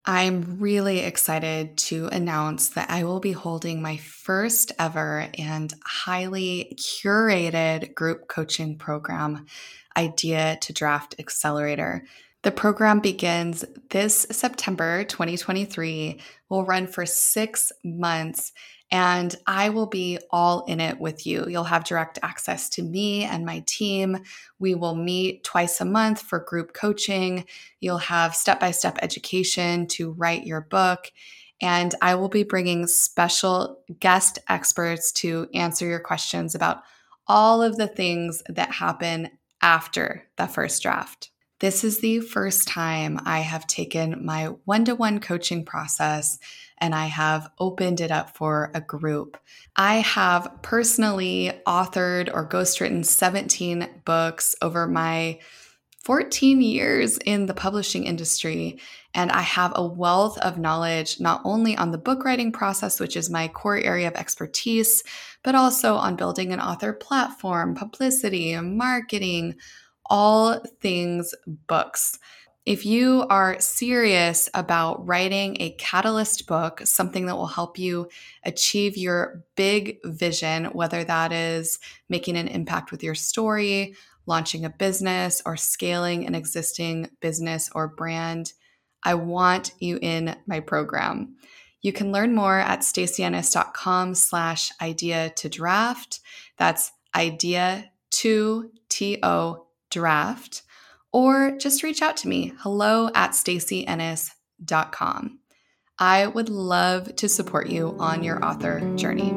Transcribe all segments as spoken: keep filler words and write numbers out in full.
I'm really excited to announce that I will be holding my first ever and highly curated group coaching program, Idea to Draft Accelerator. The program begins this September twenty twenty-three, will run for six months, and I will be all in it with you. You'll have direct access to me and my team. We will meet twice a month for group coaching. You'll have step-by-step education to write your book. And I will be bringing special guest experts to answer your questions about all of the things that happen after the first draft. This is the first time I have taken my one-to-one coaching process and I have opened it up for a group. I have personally authored or ghostwritten seventeen books over my fourteen years in the publishing industry, and I have a wealth of knowledge not only on the book writing process, which is my core area of expertise, but also on building an author platform, publicity, marketing, all things books. If you are serious about writing a catalyst book, something that will help you achieve your big vision, whether that is making an impact with your story, launching a business, or scaling an existing business or brand, I want you in my program. You can learn more at stacyennis.com slash idea to draft. That's idea to T-O draft. Or just reach out to me, hello at stacyennis dot com. I would love to support you on your author journey.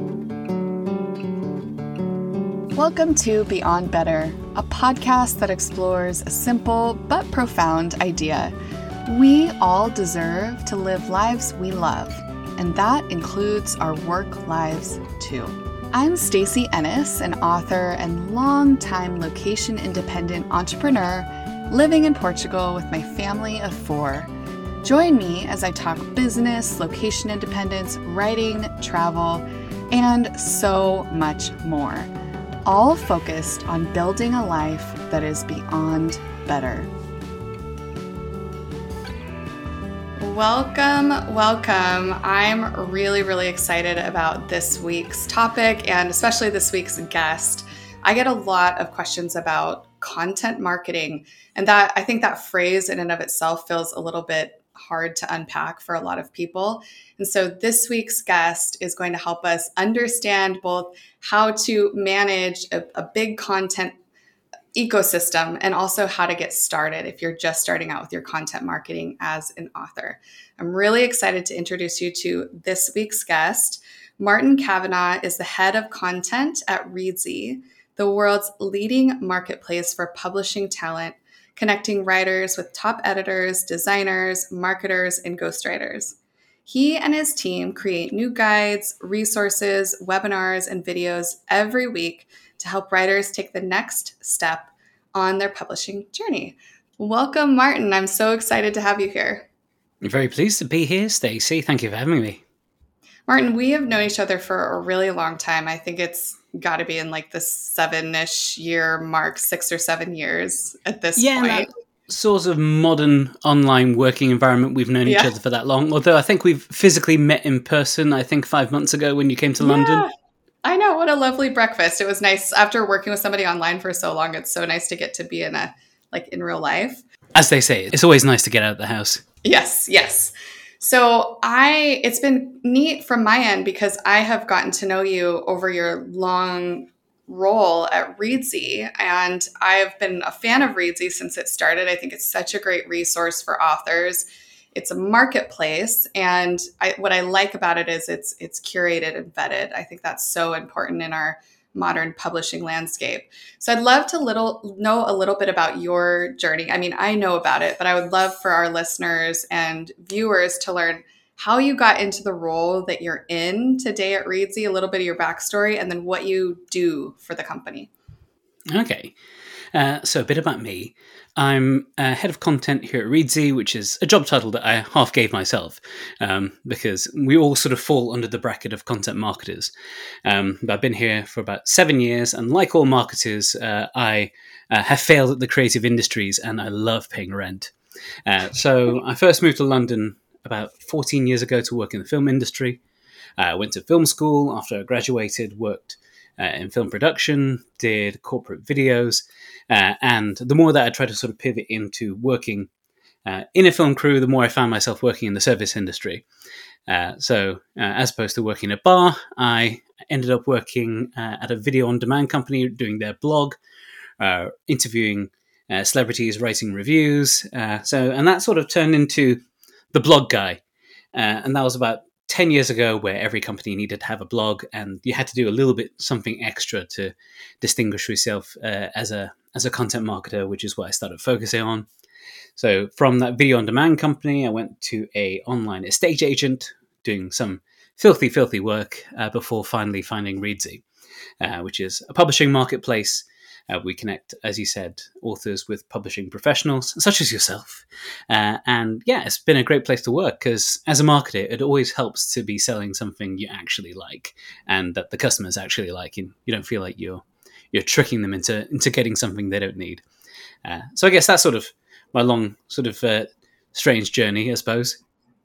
Welcome to Beyond Better, a podcast that explores a simple but profound idea. We all deserve to live lives we love, and that includes our work lives too. I'm Stacey Ennis, an author and longtime location-independent entrepreneur living in Portugal with my family of four. Join me as I talk business, location independence, writing, travel, and so much more, all focused on building a life that is beyond better. Welcome, welcome. I'm really, really excited about this week's topic and especially this week's guest. I get a lot of questions about content marketing, and that I think that phrase in and of itself feels a little bit hard to unpack for a lot of people. And so this week's guest is going to help us understand both how to manage a, a big content ecosystem and also how to get started if you're just starting out with your content marketing as an author. I'm really excited to introduce you to this week's guest. Martin Kavanagh is the head of content at Reedsy, the world's leading marketplace for publishing talent, connecting writers with top editors, designers, marketers, and ghostwriters. He and his team create new guides, resources, webinars, and videos every week to help writers take the next step on their publishing journey. Welcome, Martin. I'm so excited to have you here. I'm very pleased to be here, Stacey. Thank you for having me. Martin, we have known each other for a really long time. I think it's got to be in like the seven-ish year mark, six or seven years at this yeah, point. That sort of modern online working environment. We've known yeah. each other for that long. Although I think we've physically met in person, I think five months ago when you came to yeah. London. I know. What a lovely breakfast. It was nice after working with somebody online for so long. It's so nice to get to be in a, like in real life. As they say, it's always nice to get out of the house. Yes, yes. So I, it's been neat from my end because I have gotten to know you over your long role at Reedsy, and I've been a fan of Reedsy since it started. I think it's such a great resource for authors. It's a marketplace, and I, what I like about it is it's it's curated and vetted. I think that's so important in our modern publishing landscape. So I'd love to little know a little bit about your journey. I mean, I know about it, but I would love for our listeners and viewers to learn how you got into the role that you're in today at Reedsy, a little bit of your backstory, and then what you do for the company. Okay. Uh, so a bit about me. I'm uh, head of content here at Reedsy, which is a job title that I half gave myself um, because we all sort of fall under the bracket of content marketers. Um, but I've been here for about seven years, and like all marketers, uh, I uh, have failed at the creative industries, and I love paying rent. Uh, so I first moved to London about fourteen years ago to work in the film industry. I uh, went to film school after I graduated, worked uh, in film production, did corporate videos, uh, and the more that I tried to sort of pivot into working uh, in a film crew, the more I found myself working in the service industry. Uh, so uh, as opposed to working at a bar, I ended up working uh, at a video on demand company, doing their blog, uh, interviewing uh, celebrities, writing reviews. Uh, so, and that sort of turned into the blog guy. Uh, and that was about ten years ago, where every company needed to have a blog, and you had to do a little bit something extra to distinguish yourself uh, as a as a content marketer, which is what I started focusing on. So from that video on demand company, I went to a online estate agent doing some filthy, filthy work uh, before finally finding Reedsy, uh, which is a publishing marketplace. Uh, we connect, as you said, authors with publishing professionals, such as yourself. Uh, and yeah, it's been a great place to work because as a marketer, it always helps to be selling something you actually like and that the customers actually like. And you don't feel like you're you're tricking them into, into getting something they don't need. Uh, so I guess that's sort of my long, sort of uh, strange journey, I suppose.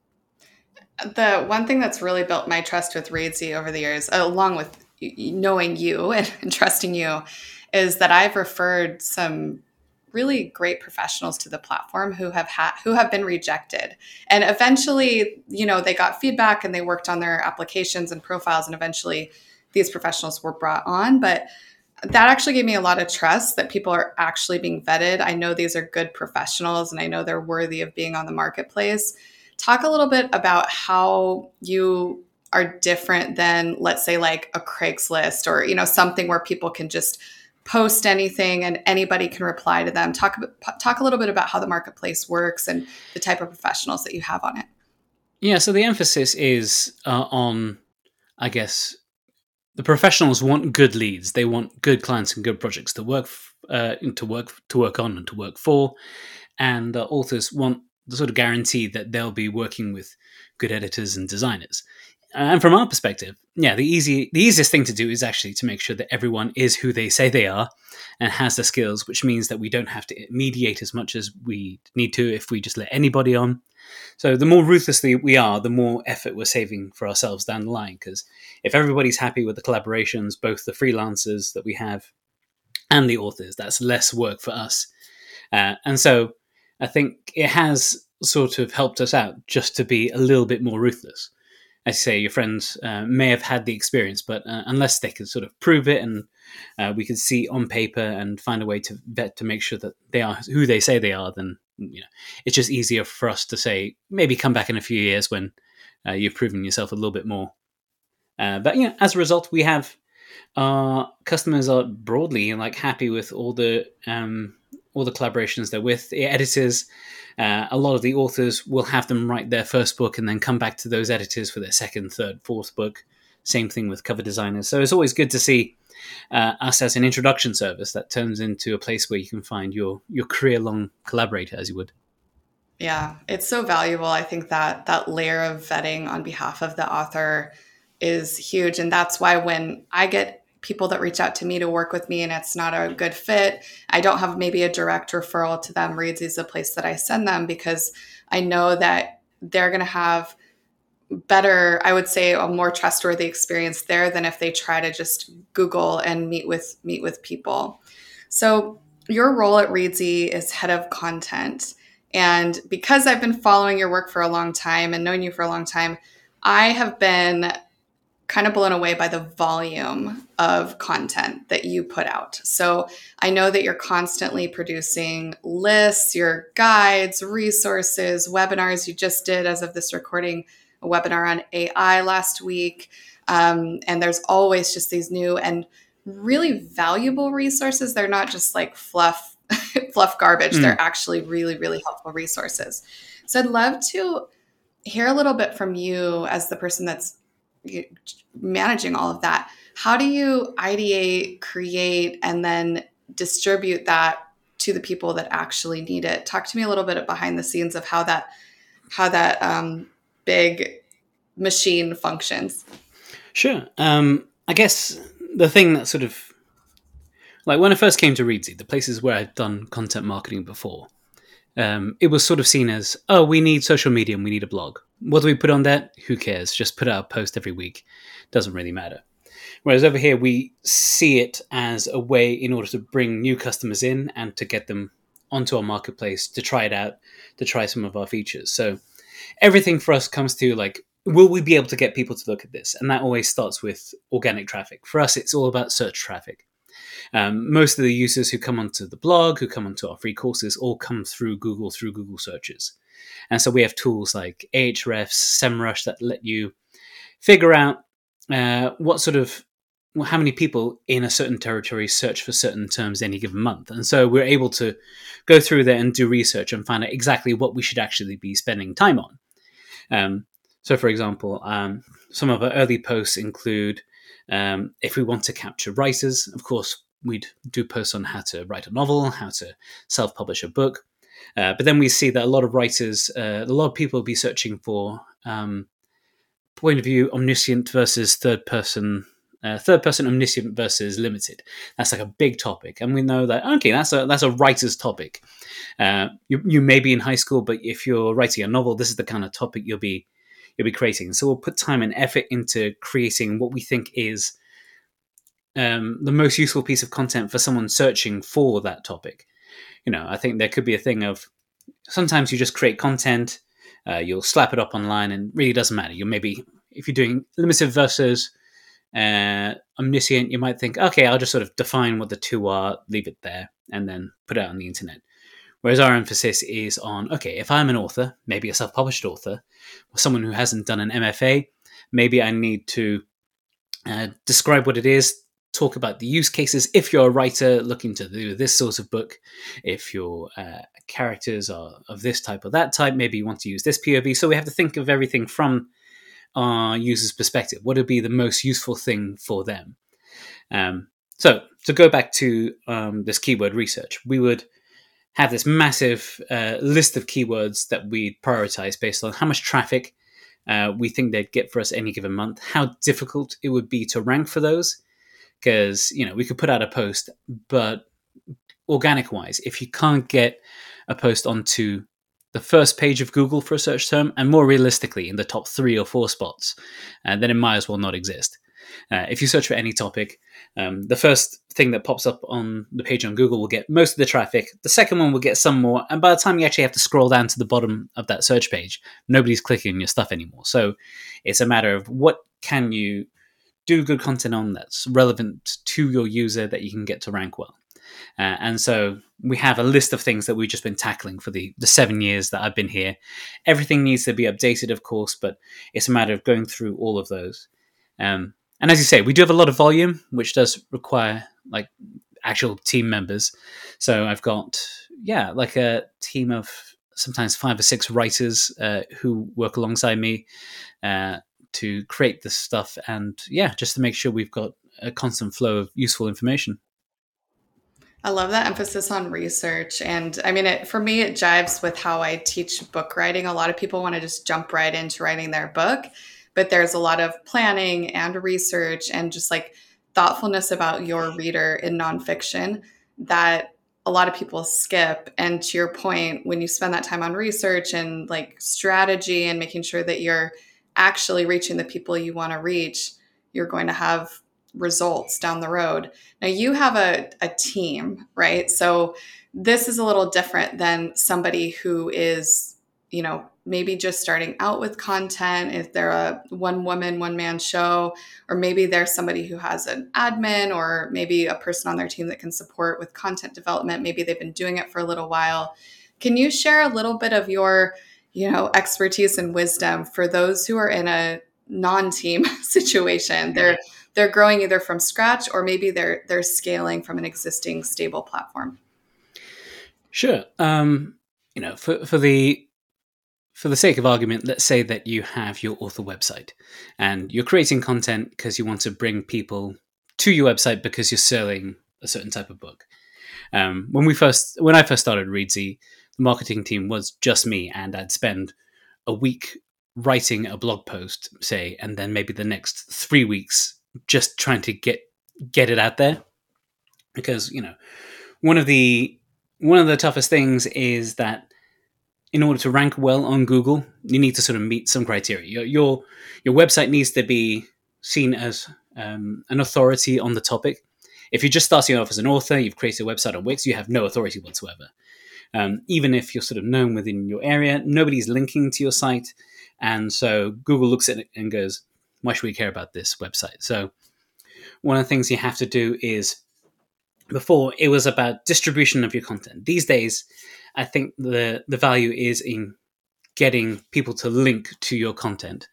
The one thing that's really built my trust with Reedsy over the years, along with knowing you and, and trusting you, is that I've referred some really great professionals to the platform who have had who have been rejected. And eventually, you know, they got feedback and they worked on their applications and profiles, and eventually these professionals were brought on. But that actually gave me a lot of trust that people are actually being vetted. I know these are good professionals and I know they're worthy of being on the marketplace. Talk a little bit about how you are different than, let's say, like a Craigslist or, you know, something where people can just post anything and anybody can reply to them. Talk talk a little bit about how the marketplace works and the type of professionals that you have on it. Yeah, so the emphasis is uh, on, I guess, the professionals want good leads. They want good clients and good projects to work uh, to work to work on and to work for, and uh, authors want the sort of guarantee that they'll be working with good editors and designers. And from our perspective, yeah, the easy, the easiest thing to do is actually to make sure that everyone is who they say they are and has the skills, which means that we don't have to mediate as much as we need to if we just let anybody on. So the more ruthlessly we are, the more effort we're saving for ourselves down the line. Because if everybody's happy with the collaborations, both the freelancers that we have and the authors, that's less work for us. Uh, and so I think it has sort of helped us out just to be a little bit more ruthless. As you say, your friends uh, may have had the experience, but uh, unless they could sort of prove it and uh, we could see on paper and find a way to vet to make sure that they are who they say they are, then you know it's just easier for us to say, maybe come back in a few years when uh, you've proven yourself a little bit more. Uh, but you know, as a result, we have our customers are broadly like happy with all the um, all the collaborations they're with. The editors, uh, a lot of the authors will have them write their first book and then come back to those editors for their second, third, fourth book. Same thing with cover designers. So it's always good to see uh, us as an introduction service that turns into a place where you can find your your career-long collaborator, as you would. Yeah, it's so valuable. I think that that layer of vetting on behalf of the author is huge. And that's why when I get people that reach out to me to work with me and it's not a good fit, I don't have maybe a direct referral to them. Reedsy is the place that I send them because I know that they're going to have better, I would say, a more trustworthy experience there than if they try to just Google and meet with meet with people. So your role at Reedsy is head of content. And because I've been following your work for a long time and known you for a long time, I have been kind of blown away by the volume of content that you put out. So I know that you're constantly producing lists, your guides, resources, webinars. You just did, as of this recording, a webinar on A I last week. Um, and there's always just these new and really valuable resources. They're not just like fluff, fluff garbage. Mm. They're actually really, really helpful resources. So I'd love to hear a little bit from you as the person that's managing all of that. How do you ideate, create, and then distribute that to the people that actually need it? Talk to me a little bit behind the scenes of how that how that um, big machine functions. Sure. Um, I guess the thing that sort of, like when I first came to Reedsy, the places where I'd done content marketing before, um, it was sort of seen as, oh, we need social media and we need a blog. What do we put on that? Who cares? Just put out a post every week. Doesn't really matter. Whereas over here, we see it as a way in order to bring new customers in and to get them onto our marketplace, to try it out, to try some of our features. So everything for us comes to like, will we be able to get people to look at this? And that always starts with organic traffic. For us, it's all about search traffic. Um, most of the users who come onto the blog, who come onto our free courses, all come through Google, through Google searches. And so we have tools like Ahrefs, SEMrush that let you figure out uh, what sort of, well, how many people in a certain territory search for certain terms any given month. And so we're able to go through there and do research and find out exactly what we should actually be spending time on. Um, so, for example, um, some of our early posts include um, if we want to capture writers, of course, we'd do posts on how to write a novel, how to self-publish a book. Uh, but then we see that a lot of writers, uh, a lot of people will be searching for um, point of view omniscient versus third person, uh, third person omniscient versus limited. That's like a big topic, and we know that okay, that's a that's a writer's topic. Uh, you you may be in high school, but if you're writing a novel, this is the kind of topic you'll be you'll be creating. So we'll put time and effort into creating what we think is um, the most useful piece of content for someone searching for that topic. You know, I think there could be a thing of sometimes you just create content, uh, you'll slap it up online, and it really doesn't matter. You maybe if you're doing limited versus uh, omniscient, you might think, okay, I'll just sort of define what the two are, leave it there, and then put it out on the internet. Whereas our emphasis is on, okay, if I'm an author, maybe a self-published author, or someone who hasn't done an M F A, maybe I need to uh, describe what it is, talk about the use cases. If you're a writer looking to do this sort of book, if your uh, characters are of this type or that type, maybe you want to use this P O V. So we have to think of everything from our user's perspective. What would be the most useful thing for them? Um, so to go back to um, this keyword research, we would have this massive uh, list of keywords that we prioritize based on how much traffic uh, we think they'd get for us any given month, how difficult it would be to rank for those. Because, you know, we could put out a post, but organic-wise, if you can't get a post onto the first page of Google for a search term, and more realistically, in the top three or four spots, uh, then it might as well not exist. Uh, if you search for any topic, um, the first thing that pops up on the page on Google will get most of the traffic. The second one will get some more. And by the time you actually have to scroll down to the bottom of that search page, nobody's clicking your stuff anymore. So it's a matter of what can you do good content on that's relevant to your user that you can get to rank well. Uh, and so we have a list of things that we've just been tackling for the, the seven years that I've been here. Everything needs to be updated, of course, but it's a matter of going through all of those. Um, and as you say, we do have a lot of volume, which does require like actual team members. So I've got, yeah, like a team of sometimes five or six writers uh, who work alongside me uh, to create this stuff. And yeah, just to make sure we've got a constant flow of useful information. I love that emphasis on research. And I mean, it, for me, it jives with how I teach book writing. A lot of people want to just jump right into writing their book, but there's a lot of planning and research and just like thoughtfulness about your reader in nonfiction that a lot of people skip. And to your point, when you spend that time on research and like strategy and making sure that you're actually reaching the people you want to reach, you're going to have results down the road. Now you have a, a team, right? So this is a little different than somebody who is, you know, maybe just starting out with content. If they're a one woman, one man show, or maybe there's somebody who has an admin or maybe a person on their team that can support with content development. Maybe they've been doing it for a little while. Can you share a little bit of your, you know, expertise and wisdom for those who are in a non-team situation? They're they're growing either from scratch or maybe they're they're scaling from an existing stable platform. Sure. Um, you know, for for the for the sake of argument, let's say that you have your author website and you're creating content because you want to bring people to your website because you're selling a certain type of book. Um, when we first when I first started Reedsy, the marketing team was just me, and I'd spend a week writing a blog post, say, and then maybe the next three weeks just trying to get get it out there. Because, you know, one of the one of the toughest things is that in order to rank well on Google, you need to sort of meet some criteria. Your your, your website needs to be seen as um, an authority on the topic. If you're just starting off as an author, you've created a website on Wix, you have no authority whatsoever. Um, even if you're sort of known within your area, nobody's linking to your site. And so Google looks at it and goes, why should we care about this website? So one of the things you have to do is, before it was about distribution of your content. These days, I think the, the value is in getting people to link to your content.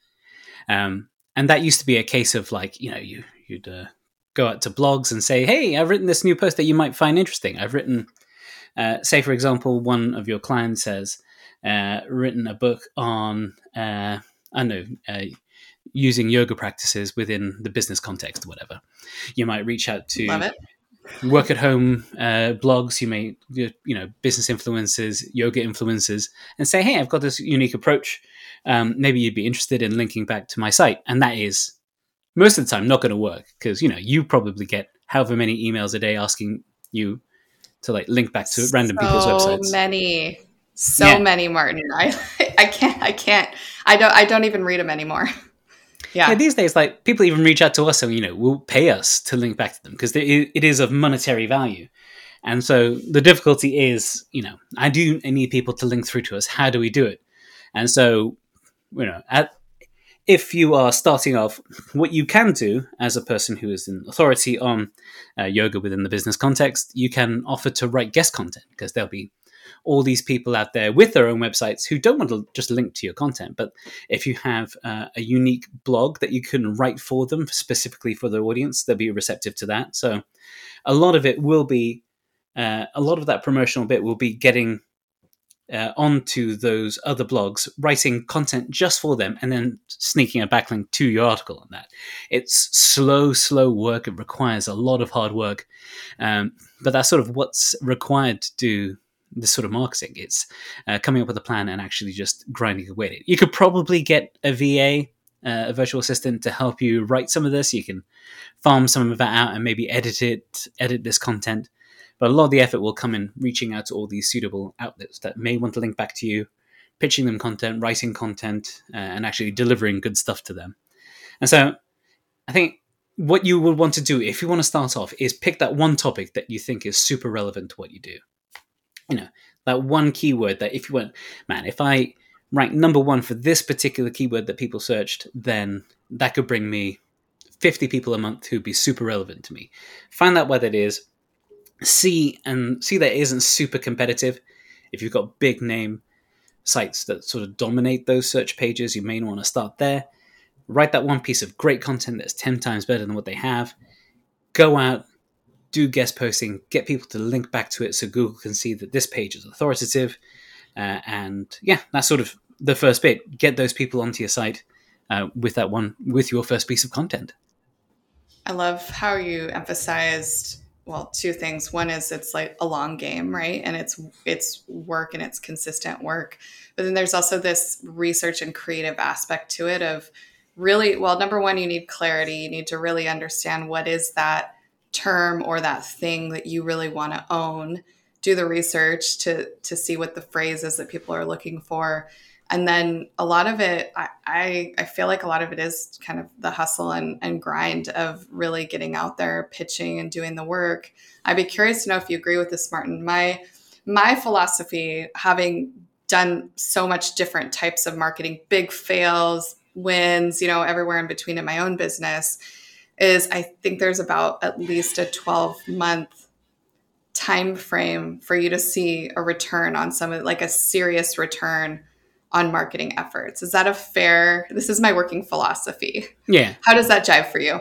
Um, and that used to be a case of like, you know, you, you'd uh, go out to blogs and say, hey, I've written this new post that you might find interesting. I've written, uh, say, for example, one of your clients has uh, written a book on, uh, I don't know, uh, using yoga practices within the business context or whatever. You might reach out to Love it. work at home uh, blogs, you may, you know, business influencers, yoga influencers, and say, hey, I've got this unique approach. Um, maybe you'd be interested in linking back to my site. And that is most of the time not going to work because, you know, you probably get however many emails a day asking you to like link back to random so people's websites. So many, so yeah. many, Martin. I, I can't, I can't, I don't, I don't even read them anymore. Yeah. yeah, these days, like people even reach out to us and, you know, will pay us to link back to them because it is of monetary value. And so the difficulty is, you know, I do need people to link through to us. How do we do it? And so, you know, at, if you are starting off, what you can do as a person who is an authority on uh, yoga within the business context, you can offer to write guest content because there'll be all these people out there with their own websites who don't want to just link to your content. But if you have uh, a unique blog that you can write for them specifically for their audience, they'll be receptive to that. So a lot of it will be, uh, a lot of that promotional bit will be getting uh, onto those other blogs, writing content just for them, and then sneaking a backlink to your article on that. It's slow, slow work. It requires a lot of hard work. Um, but that's sort of what's required to do this sort of marketing. It's uh, coming up with a plan and actually just grinding away at it. You could probably get a V A, uh, a virtual assistant, to help you write some of this. You can farm some of that out and maybe edit it, edit this content. But a lot of the effort will come in reaching out to all these suitable outlets that may want to link back to you, pitching them content, writing content, uh, and actually delivering good stuff to them. And so I think what you would want to do if you want to start off is pick that one topic that you think is super relevant to what you do. You know, that one keyword that if you went, man, if I rank number one for this particular keyword that people searched, then that could bring me fifty people a month who'd be super relevant to me. Find out where that is. See and see that it isn't super competitive. If you've got big name sites that sort of dominate those search pages, you may want to start there. Write that one piece of great content that's ten times better than what they have. Go out, do guest posting, get people to link back to it so Google can see that this page is authoritative. Uh, and yeah, that's sort of the first bit. Get those people onto your site uh, with that one, with your first piece of content. I love how you emphasized, well, two things. One is it's like a long game, right? And it's it's work and it's consistent work. But then there's also this research and creative aspect to it of really, well, number one, you need clarity. You need to really understand what is that term or that thing that you really want to own. Do the research to to see what the phrase is that people are looking for. And then a lot of it, I, I, I feel like a lot of it is kind of the hustle and, and grind of really getting out there, pitching and doing the work. I'd be curious to know if you agree with this, Martin. My, my philosophy, having done so much different types of marketing, big fails, wins, you know, everywhere in between in my own business, is I think there's about at least a twelve month time frame for you to see a return on some of, like a serious return on marketing efforts. Is that a fair, this is my working philosophy. Yeah. How does that jive for you?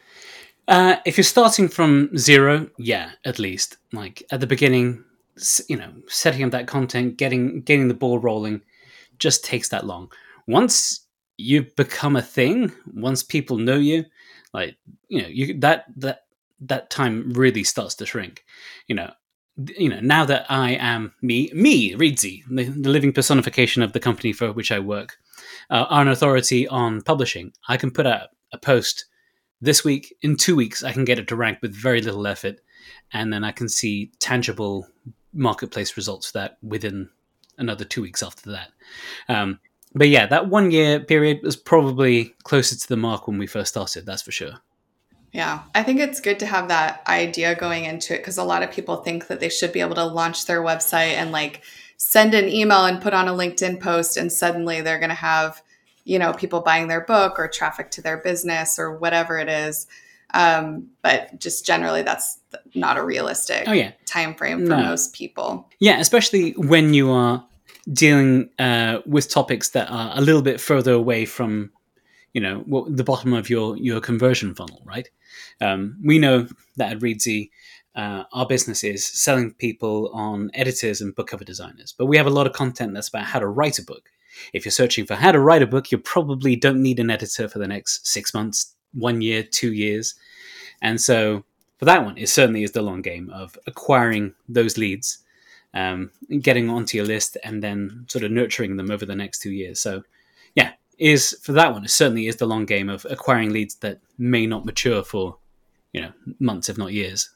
Uh, if you're starting from zero, yeah, at least like at the beginning, you know, setting up that content, getting, getting the ball rolling just takes that long. Once you become a thing, once people know you, like, you know, you, that, that, that time really starts to shrink, you know. You know, now that I am me, me, Reedsy, the, the living personification of the company for which I work, uh, are an authority on publishing. I can put out a post this week. In two weeks, I can get it to rank with very little effort, and then I can see tangible marketplace results for that within another two weeks after that. Um, but yeah, that one year period was probably closer to the mark when we first started. That's for sure. Yeah, I think it's good to have that idea going into it because a lot of people think that they should be able to launch their website and like send an email and put on a LinkedIn post and suddenly they're going to have, you know, people buying their book or traffic to their business or whatever it is. Um, but just generally that's not a realistic oh, yeah. time frame for no. most people. Yeah, especially when you are dealing uh, with topics that are a little bit further away from, you know, what, the bottom of your, your conversion funnel, right? Um, we know that at Reedsy, uh, our business is selling people on editors and book cover designers, but we have a lot of content that's about how to write a book. If you're searching for how to write a book, you probably don't need an editor for the next six months, one year, two years. And so for that one, it certainly is the long game of acquiring those leads, um, getting onto your list, and then sort of nurturing them over the next two years. So yeah, is for that one, it certainly is the long game of acquiring leads that may not mature for, you know, months, if not years.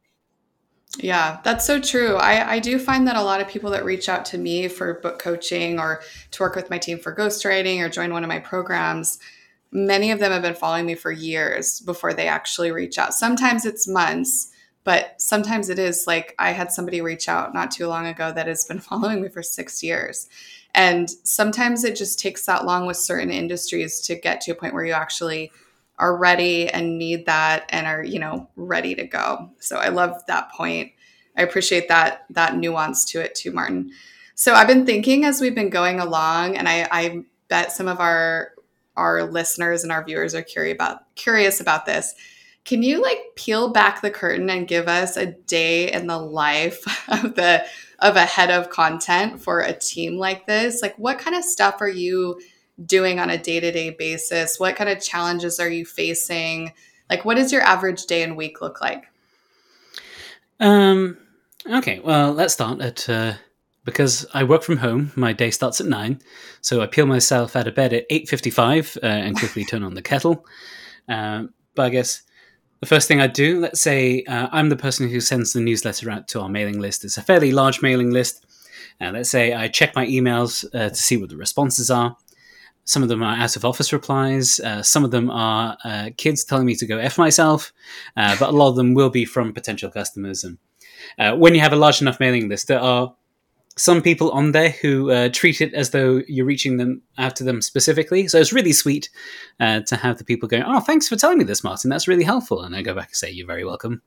Yeah, that's so true. I, I do find that a lot of people that reach out to me for book coaching or to work with my team for ghostwriting or join one of my programs, many of them have been following me for years before they actually reach out. Sometimes it's months, but sometimes it is like I had somebody reach out not too long ago that has been following me for six years. And sometimes it just takes that long with certain industries to get to a point where you actually are ready and need that and are, you know, ready to go. So I love that point. I appreciate that, that nuance to it too, Martin. So I've been thinking as we've been going along, and I, I bet some of our, our listeners and our viewers are curious about, curious about this. Can you like peel back the curtain and give us a day in the life of the, of a head of content for a team like this? Like what kind of stuff are you doing on a day-to-day basis? What kind of challenges are you facing? Like, what does your average day and week look like? Um, okay, well, let's start at, uh, because I work from home, my day starts at nine. So I peel myself out of bed at eight fifty-five uh, and quickly turn on the kettle. Um, but I guess the first thing I do, let's say uh, I'm the person who sends the newsletter out to our mailing list. It's a fairly large mailing list. Uh, let's say I check my emails uh, to see what the responses are. Some of them are out of office replies. Uh, some of them are uh, kids telling me to go F myself. Uh, but a lot of them will be from potential customers. And uh, when you have a large enough mailing list, there are some people on there who uh, treat it as though you're reaching them out to them specifically. So it's really sweet uh, to have the people going, oh, thanks for telling me this, Martin. That's really helpful. And I go back and say, you're very welcome.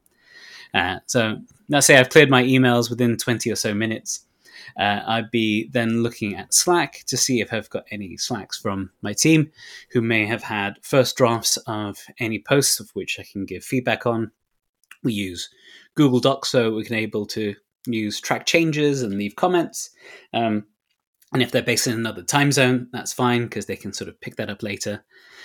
Uh, so let's say I've cleared my emails within twenty or so minutes. Uh, I'd be then looking at Slack to see if I've got any Slacks from my team who may have had first drafts of any posts of which I can give feedback on. We use Google Docs so we can able to use track changes and leave comments. Um, and if they're based in another time zone, that's fine because they can sort of pick that up later.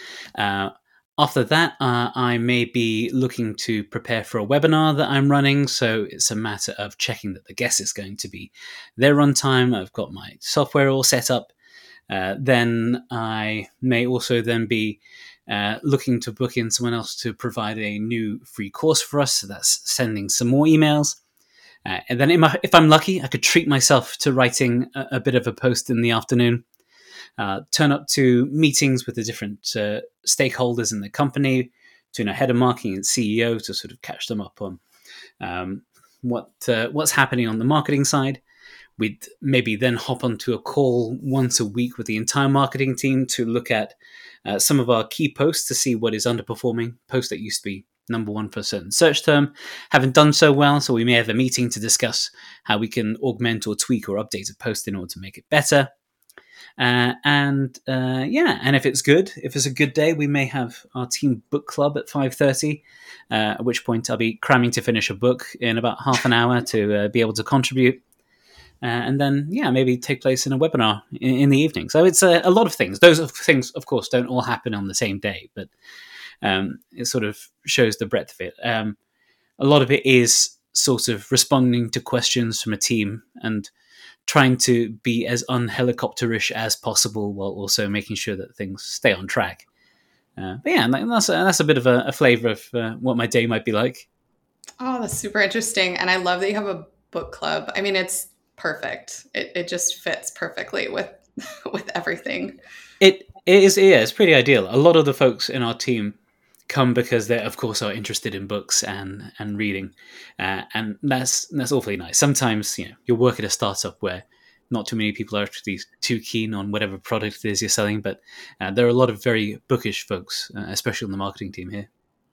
Uh, After that, uh, I may be looking to prepare for a webinar that I'm running. So it's a matter of checking that the guest is going to be their runtime. I've got my software all set up. Uh, then I may also then be uh, looking to book in someone else to provide a new free course for us. So that's sending some more emails. Uh, and then if I'm lucky, I could treat myself to writing a, a bit of a post in the afternoon. Uh, turn up to meetings with the different uh, stakeholders in the company, to a head of marketing and C E O to sort of catch them up on um, what uh, what's happening on the marketing side. We'd maybe then hop onto a call once a week with the entire marketing team to look at uh, some of our key posts to see what is underperforming. Posts that used to be number one for a certain search term haven't done so well, so we may have a meeting to discuss how we can augment or tweak or update a post in order to make it better. Uh, and uh, yeah, and if it's good, if it's a good day, we may have our team book club at five thirty, uh, at which point I'll be cramming to finish a book in about half an hour to uh, be able to contribute. Uh, and then, yeah, maybe take place in a webinar in, in the evening. So it's a, a lot of things. Those things, of course, don't all happen on the same day, but um, it sort of shows the breadth of it. Um, a lot of it is sort of responding to questions from a team and trying to be as unhelicopterish as possible while also making sure that things stay on track. Uh, but yeah, that's a, that's a bit of a, a flavor of uh, what my day might be like. Oh, that's super interesting. And I love that you have a book club. I mean, it's perfect. It it just fits perfectly with with everything. It it is yeah, it's pretty ideal. A lot of the folks in our team come because they, of course, are interested in books and and reading, uh, and that's that's awfully nice. Sometimes you know you'll work at a startup where not too many people are actually too keen on whatever product it is you're selling, but uh, there are a lot of very bookish folks, uh, especially on the marketing team here.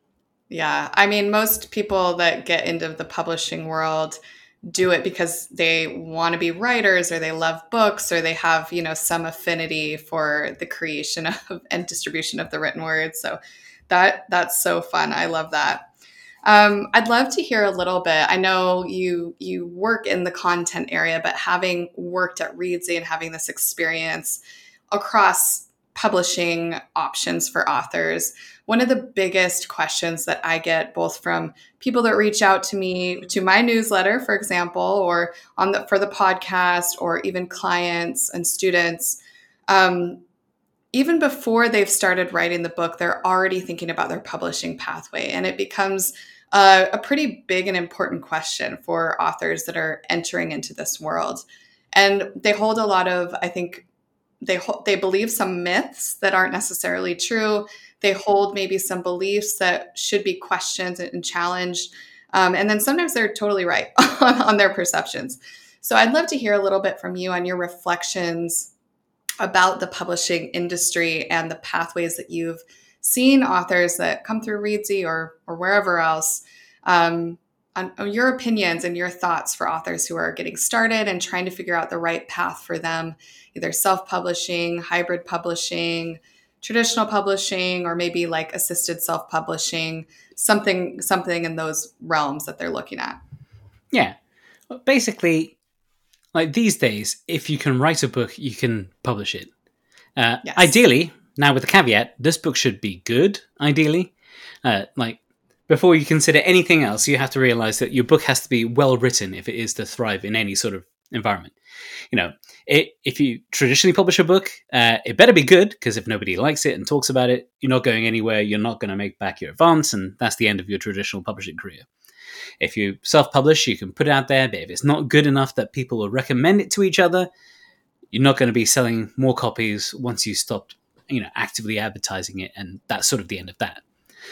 Yeah, I mean, most people that get into the publishing world do it because they want to be writers or they love books or they have, you know, some affinity for the creation of and distribution of the written word. So that that's so fun. I love that. Um, I'd love to hear a little bit. I know you you work in the content area, but having worked at Readsy and having this experience across publishing options for authors, one of the biggest questions that I get both from people that reach out to me to my newsletter, for example, or on the for the podcast, or even clients and students, um, even before they've started writing the book, they're already thinking about their publishing pathway, and it becomes a, a pretty big and important question for authors that are entering into this world. And they hold a lot of, I think, they hold, they believe some myths that aren't necessarily true. They hold maybe some beliefs that should be questioned and challenged. Um, and then sometimes they're totally right on, on their perceptions. So I'd love to hear a little bit from you on your reflections about the publishing industry and the pathways that you've seen authors that come through Readsy or or wherever else, um, on, on your opinions and your thoughts for authors who are getting started and trying to figure out the right path for them, either self-publishing, hybrid publishing, traditional publishing, or maybe like assisted self-publishing, something something in those realms that they're looking at. Yeah, basically, like these days, if you can write a book, you can publish it. Uh, Yes. Ideally, now with the caveat, this book should be good, ideally. Uh, like, before you consider anything else, you have to realize that your book has to be well written if it is to thrive in any sort of environment. You know, it, if you traditionally publish a book, uh, it better be good, because if nobody likes it and talks about it, you're not going anywhere, you're not going to make back your advance, and that's the end of your traditional publishing career. If you self-publish, you can put it out there, but if it's not good enough that people will recommend it to each other, you're not going to be selling more copies once you stop, you know, actively advertising it, and that's sort of the end of that.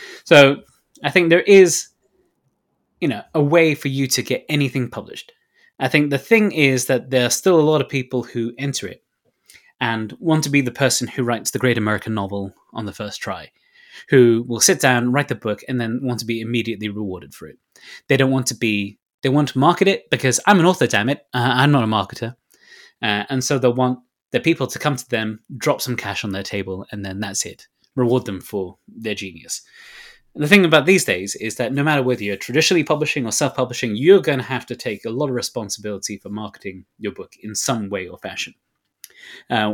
So I think there is, you know, a way for you to get anything published. I think the thing is that there are still a lot of people who enter it and want to be the person who writes the great American novel on the first try, who will sit down, write the book, and then want to be immediately rewarded for it. They don't want to be, they want to market it because I'm an author, damn it. Uh, I'm not a marketer. Uh, and so they'll want the people to come to them, drop some cash on their table, and then that's it. Reward them for their genius. And the thing about these days is that no matter whether you're traditionally publishing or self-publishing, you're going to have to take a lot of responsibility for marketing your book in some way or fashion. Uh,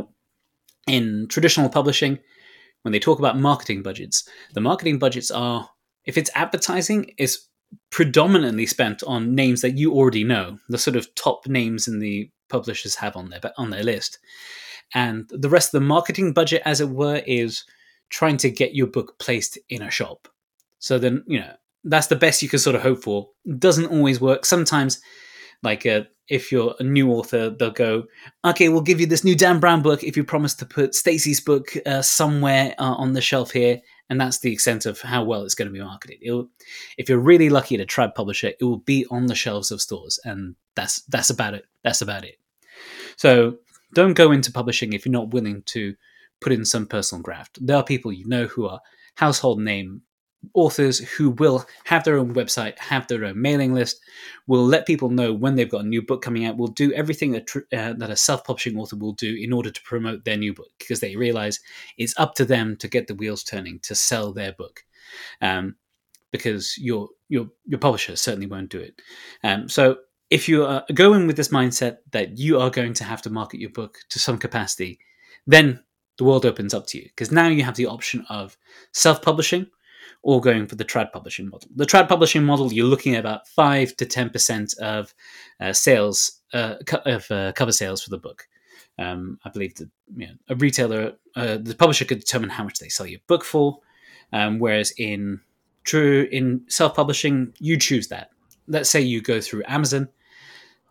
in traditional publishing, when they talk about marketing budgets, the marketing budgets are, if it's advertising, it's predominantly spent on names that you already know, the sort of top names in the publishers have on their on their list. And the rest of the marketing budget, as it were, is trying to get your book placed in a shop. So then, you know, that's the best you can sort of hope for. Doesn't always work. Sometimes, like uh, if you're a new author, they'll go, okay, we'll give you this new Dan Brown book if you promise to put Stacey's book uh, somewhere uh, on the shelf here. And that's the extent of how well it's going to be marketed. It'll, if you're really lucky to try to publish it, it will be on the shelves of stores. And that's that's about it. That's about it. So don't go into publishing if you're not willing to put in some personal graft. There are people you know who are household name authors who will have their own website, have their own mailing list, will let people know when they've got a new book coming out, will do everything that, uh, that a self-publishing author will do in order to promote their new book, because they realize it's up to them to get the wheels turning, to sell their book. Um, because your, your, your publisher certainly won't do it. Um, so if you are going with this mindset that you are going to have to market your book to some capacity, then the world opens up to you, because now you have the option of self-publishing or going for the trad publishing model. The trad publishing model, you're looking at about five to ten percent of uh, sales, uh, co- of uh, cover sales for the book. Um, I believe that, you know, a retailer, uh, the publisher could determine how much they sell your book for, um, whereas in true in self-publishing, you choose that. Let's say you go through Amazon.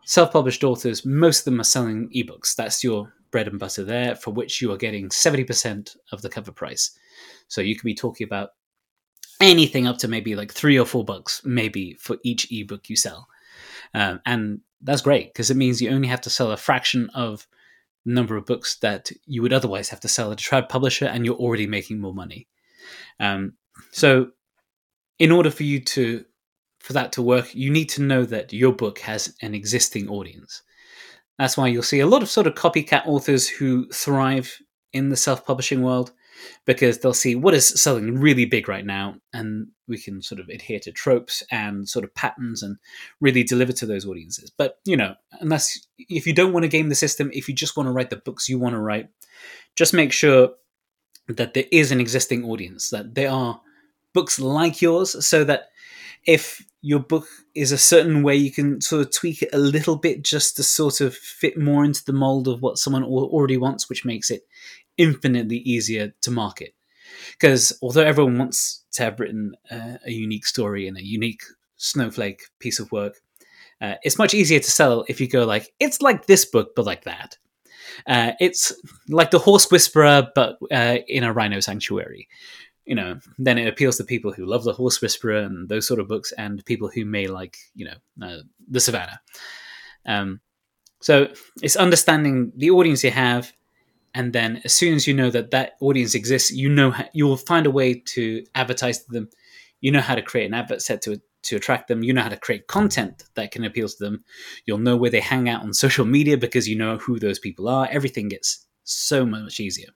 self-published authors, most of them are selling ebooks. That's your bread and butter there, for which you are getting seventy percent of the cover price. So you could be talking about anything up to maybe like three or four bucks, maybe, for each ebook you sell. Um, and that's great because it means you only have to sell a fraction of the number of books that you would otherwise have to sell at a trad publisher, and you're already making more money. Um, so in order for you to for that to work, you need to know that your book has an existing audience. That's why you'll see a lot of sort of copycat authors who thrive in the self-publishing world, because they'll see what is selling really big right now, and we can sort of adhere to tropes and sort of patterns and really deliver to those audiences. But, you know, unless if you don't want to game the system, if you just want to write the books you want to write, just make sure that there is an existing audience, that there are books like yours, so that if your book is a certain way, you can sort of tweak it a little bit just to sort of fit more into the mold of what someone already wants, which makes it infinitely easier to market. Because although everyone wants to have written uh, a unique story and a unique snowflake piece of work, uh, it's much easier to sell if you go like, it's like this book, but like that. Uh, it's like the Horse Whisperer, but uh, in a rhino sanctuary. You know, then it appeals to people who love the Horse Whisperer and those sort of books, and people who may like, you know, uh, the Savannah. Um, so it's understanding the audience you have, and then as soon as you know that that audience exists, you know how, you will find a way to advertise to them. You know how to create an advert set to to attract them. You know how to create content that can appeal to them. You'll know where they hang out on social media because you know who those people are. Everything gets so much easier.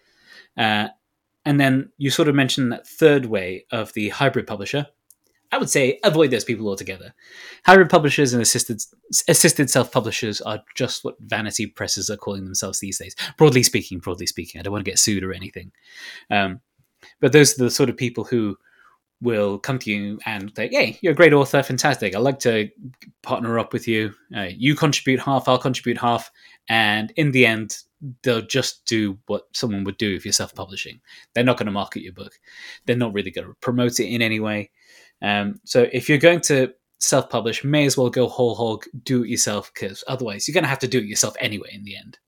Uh, And then you sort of mentioned that third way of the hybrid publisher. I would say avoid those people altogether. Hybrid publishers and assisted assisted self-publishers are just what vanity presses are calling themselves these days. Broadly speaking, broadly speaking. I don't want to get sued or anything. Um, but those are the sort of people who will come to you and say, hey, you're a great author, fantastic. I'd like to partner up with you. Uh, you contribute half, I'll contribute half. And in the end, they'll just do what someone would do if you're self-publishing. They're not going to market your book. They're not really going to promote it in any way. Um, so if you're going to self-publish, may as well go whole hog, do it yourself, because otherwise you're going to have to do it yourself anyway in the end.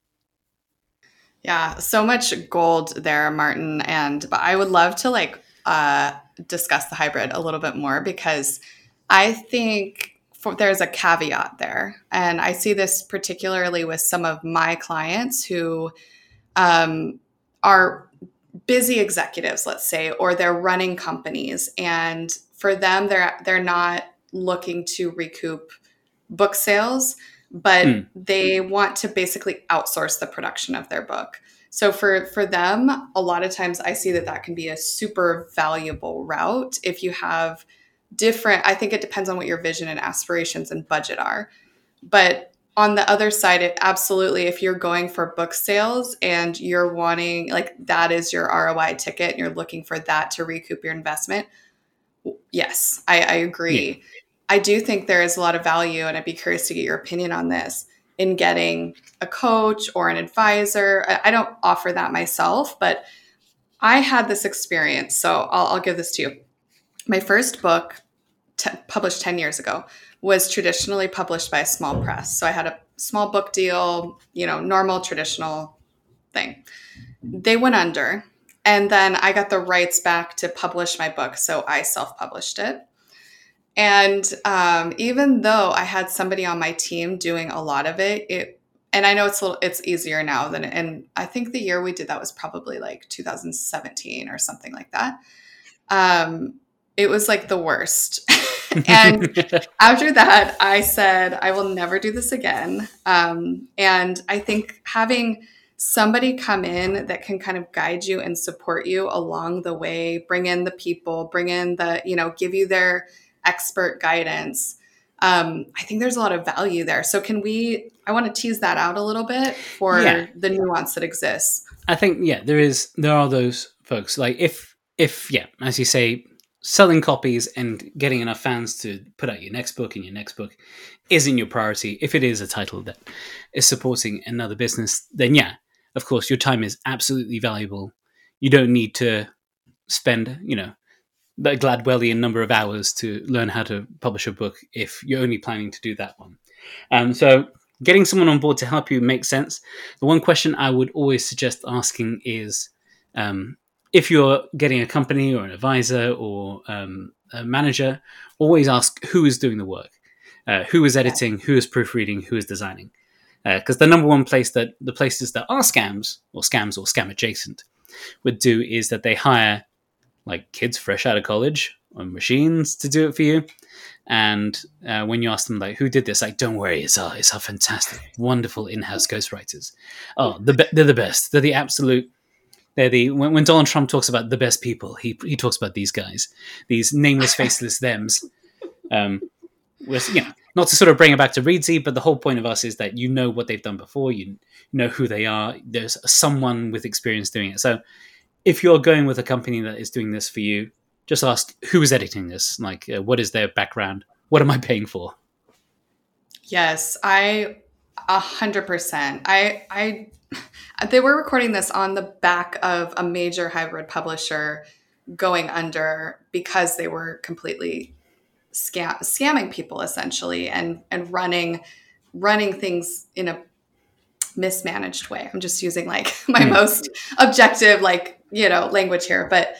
Yeah, so much gold there, Martin. And but I would love to like uh, discuss the hybrid a little bit more, because I think for, there's a caveat there. And I see this particularly with some of my clients who um, are busy executives, let's say, or they're running companies. And for them, they're they're not looking to recoup book sales, but mm. they want to basically outsource the production of their book. So for, for them, a lot of times I see that that can be a super valuable route if you have different, I think it depends on what your vision and aspirations and budget are. But on the other side, it absolutely, if you're going for book sales and you're wanting, like that is your R O I ticket and you're looking for that to recoup your investment, yes, I, I agree. Yeah. I do think there is a lot of value, and I'd be curious to get your opinion on this, in getting a coach or an advisor. I don't offer that myself, but I had this experience. So I'll, I'll give this to you. My first book, t- published ten years ago, was traditionally published by a small press. So I had a small book deal, you know, normal, traditional thing. They went under. And then I got the rights back to publish my book. So I self-published it. And um, even though I had somebody on my team doing a lot of it, it and I know it's a little, it's easier now than, and I think the year we did that was probably like two thousand seventeen or something like that. Um, it was like the worst. And after that, I said, I will never do this again. Um, and I think having somebody come in that can kind of guide you and support you along the way, bring in the people, bring in the, you know, give you their expert guidance. Um, I think there's a lot of value there. So can we, I want to tease that out a little bit for yeah. the nuance that exists. I think, yeah, there is, there are those folks like if, if, yeah, as you say, selling copies and getting enough fans to put out your next book and your next book isn't your priority. If it is a title that is supporting another business, then yeah, of course, your time is absolutely valuable. You don't need to spend, you know, a Gladwellian number of hours to learn how to publish a book if you're only planning to do that one. Um, so getting someone on board to help you makes sense. The one question I would always suggest asking is, um, if you're getting a company or an advisor or um, a manager, always ask who is doing the work, uh, who is editing, who is proofreading, who is designing. Because uh, the number one place that the places that are scams or scams or scam adjacent would do is that they hire like kids fresh out of college on machines to do it for you. And uh, when you ask them like, who did this? Like, don't worry, it's our, it's our fantastic, wonderful in-house ghostwriters. Oh, the be- they're the best. They're the absolute. They're the when, when Donald Trump talks about the best people, he he talks about these guys, these nameless, faceless thems. Um, with you know, not to sort of bring it back to Reedsy, but the whole point of us is that you know what they've done before, you know who they are. There's someone with experience doing it. So if you're going with a company that is doing this for you, just ask who is editing this. Like, uh, what is their background? What am I paying for? Yes, I a hundred percent. I I they were recording this on the back of a major hybrid publisher going under because they were completely scam scamming people essentially and and running running things in a mismanaged way. I'm just using like my mm. most objective like, you know, language here, but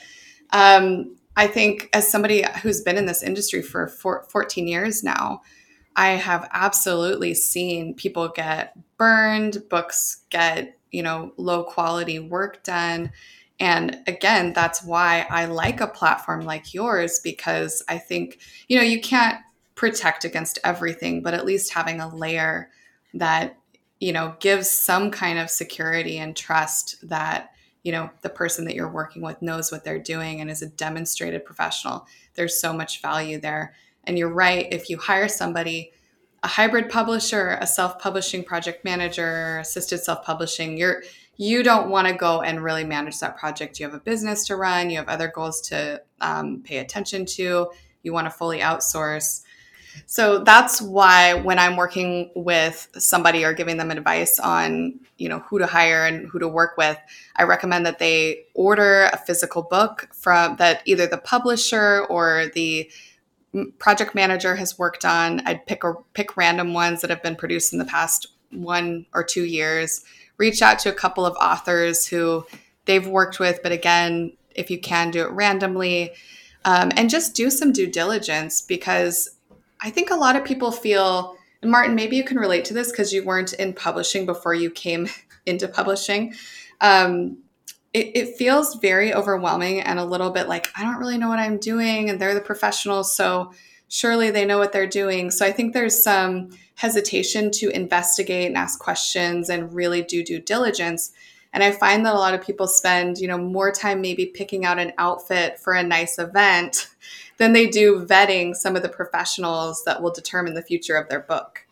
um I think as somebody who's been in this industry for four, fourteen years now, I have absolutely seen people get burned, books get, you know, low quality work done. And again, that's why I like a platform like yours, because I think, you know, you can't protect against everything, but at least having a layer that, you know, gives some kind of security and trust that, you know, the person that you're working with knows what they're doing and is a demonstrated professional. There's so much value there. And you're right. If you hire somebody, a hybrid publisher, a self-publishing project manager, assisted self-publishing, you're, you don't want to go and really manage that project. You have a business to run. You have other goals to um, pay attention to. You want to fully outsource. So that's why when I'm working with somebody or giving them advice on, you know, who to hire and who to work with, I recommend that they order a physical book from that either the publisher or the project manager has worked on. I'd pick or pick random ones that have been produced in the past one or two years. Reach out to a couple of authors who they've worked with, but again, if you can, do it randomly, um, and just do some due diligence, because I think a lot of people feel, and Martin, maybe you can relate to this because you weren't in publishing before you came into publishing. Um, it, it feels very overwhelming and a little bit like, I don't really know what I'm doing, and they're the professionals, so surely they know what they're doing. So I think there's some hesitation to investigate and ask questions and really do due diligence. And I find that a lot of people spend, you know, more time maybe picking out an outfit for a nice event than they do vetting some of the professionals that will determine the future of their book.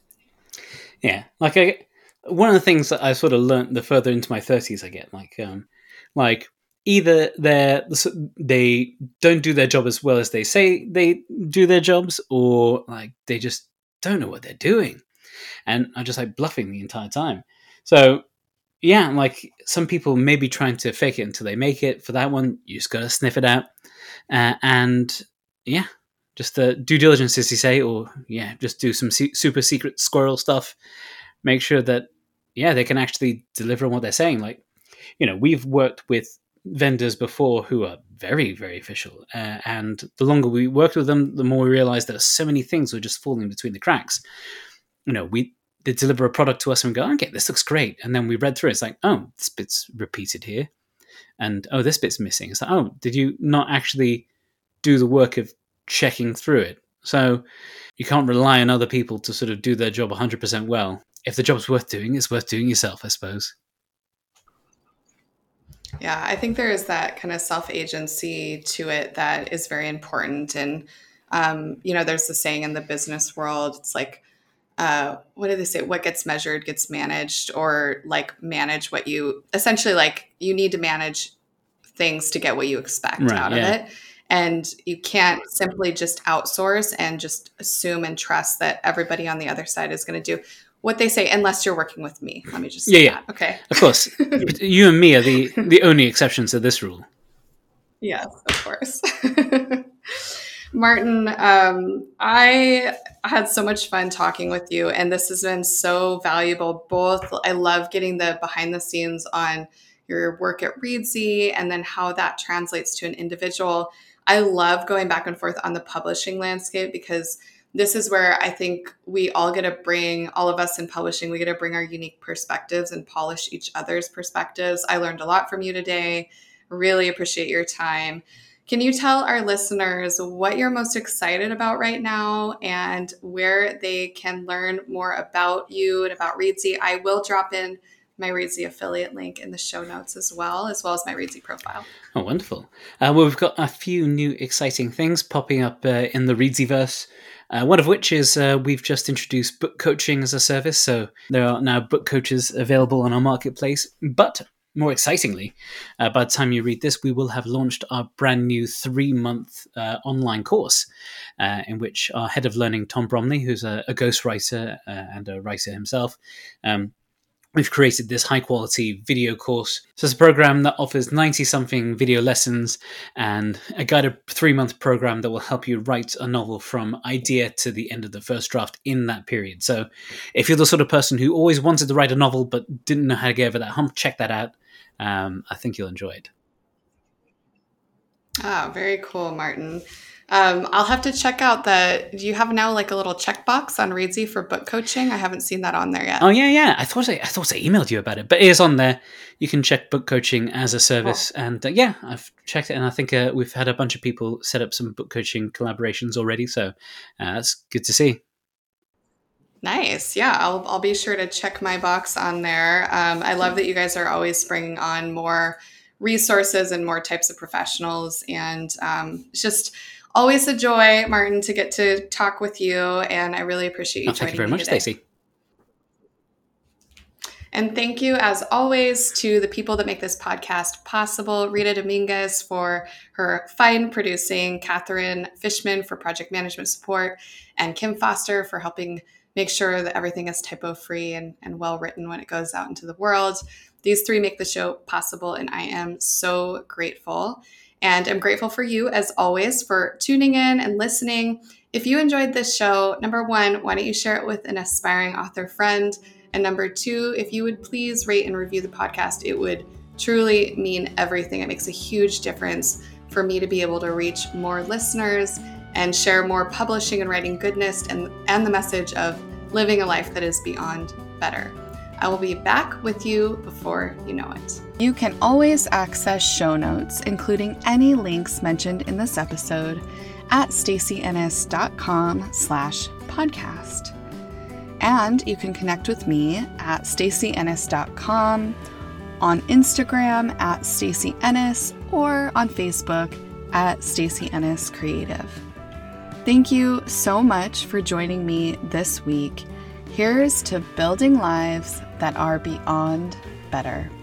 Yeah, like I, one of the things that I sort of learned the further into my thirties I get, like, um, like either they they don't do their job as well as they say they do their jobs, or like they just don't know what they're doing, and are just like bluffing the entire time. So yeah, like some people may be trying to fake it until they make it. For that one, you just gotta sniff it out. Uh, and yeah, just the due diligence, as you say, or yeah, just do some se- super secret squirrel stuff. Make sure that, yeah, they can actually deliver on what they're saying. Like, you know, we've worked with vendors before who are very, very official. Uh, and the longer we worked with them, the more we realized that so many things were just falling between the cracks. You know, we they deliver a product to us and we go, okay, this looks great. And then we read through it. It's like, oh, this bit's repeated here. And, oh, this bit's missing. It's like, oh, did you not actually do the work of checking through it? So you can't rely on other people to sort of do their job one hundred percent well. If the job's worth doing, it's worth doing yourself, I suppose. Yeah, I think there is that kind of self-agency to it that is very important. And, um, you know, there's the saying in the business world, it's like, uh, what do they say? What gets measured gets managed, or like manage what you essentially like you need to manage things to get what you expect right, out yeah. of it. And you can't simply just outsource and just assume and trust that everybody on the other side is going to do what they say, unless you're working with me. Let me just say yeah, that. Yeah. Okay. Of course. You and me are the, the only exceptions to this rule. Yes, of course. Martin, um, I had so much fun talking with you, and this has been so valuable. Both, I love getting the behind the scenes on your work at Reedsy and then how that translates to an individual. I love going back and forth on the publishing landscape because this is where I think we all get to bring, all of us in publishing, we get to bring our unique perspectives and polish each other's perspectives. I learned a lot from you today. Really appreciate your time. Can you tell our listeners what you're most excited about right now and where they can learn more about you and about Reedsy? I will drop in my Reedsy affiliate link in the show notes as well, as well as my Reedsy profile. Oh, wonderful. Uh, well, we've got a few new exciting things popping up uh, in the Reedsyverse. Uh, one of which is uh, we've just introduced book coaching as a service. So there are now book coaches available on our marketplace. But more excitingly, uh, by the time you read this, we will have launched our brand new three-month uh, online course uh, in which our head of learning, Tom Bromley, who's a, a ghostwriter uh, and a writer himself, um, we've created this high-quality video course. So it's a program that offers ninety-something video lessons and a guided three-month program that will help you write a novel from idea to the end of the first draft in that period. So if you're the sort of person who always wanted to write a novel but didn't know how to get over that hump, check that out. Um, I think you'll enjoy it. Ah, very cool, Martin. Um, I'll have to check out the, do you have now like a little checkbox on Reedsy for book coaching? I haven't seen that on there yet. Oh, yeah, yeah. I thought I, I thought I emailed you about it, but it is on there. You can check book coaching as a service. Cool. And uh, yeah, I've checked it. And I think uh, we've had a bunch of people set up some book coaching collaborations already. So uh, that's good to see. Nice. Yeah, I'll I'll be sure to check my box on there. Um, I love that you guys are always bringing on more resources and more types of professionals. And um, it's just always a joy, Martin, to get to talk with you. And I really appreciate you oh, joining me Thank you very much, Stacey. And thank you, as always, to the people that make this podcast possible. Rita Dominguez for her fine producing, Catherine Fishman for project management support, and Kim Foster for helping make sure that everything is typo-free and, and well-written when it goes out into the world. These three make the show possible, and I am so grateful. And I'm grateful for you, as always, for tuning in and listening. If you enjoyed this show, number one, why don't you share it with an aspiring author friend? And number two, if you would please rate and review the podcast, it would truly mean everything. It makes a huge difference for me to be able to reach more listeners and share more publishing and writing goodness and, and the message of living a life that is beyond better. I will be back with you before you know it. You can always access show notes, including any links mentioned in this episode, at stacyennis.com slash podcast. And you can connect with me at stacey ennis dot com, on Instagram at Stacey Ennis, or on Facebook at Stacey Ennis Creative. Thank you so much for joining me this week. Here's to building lives that are beyond better.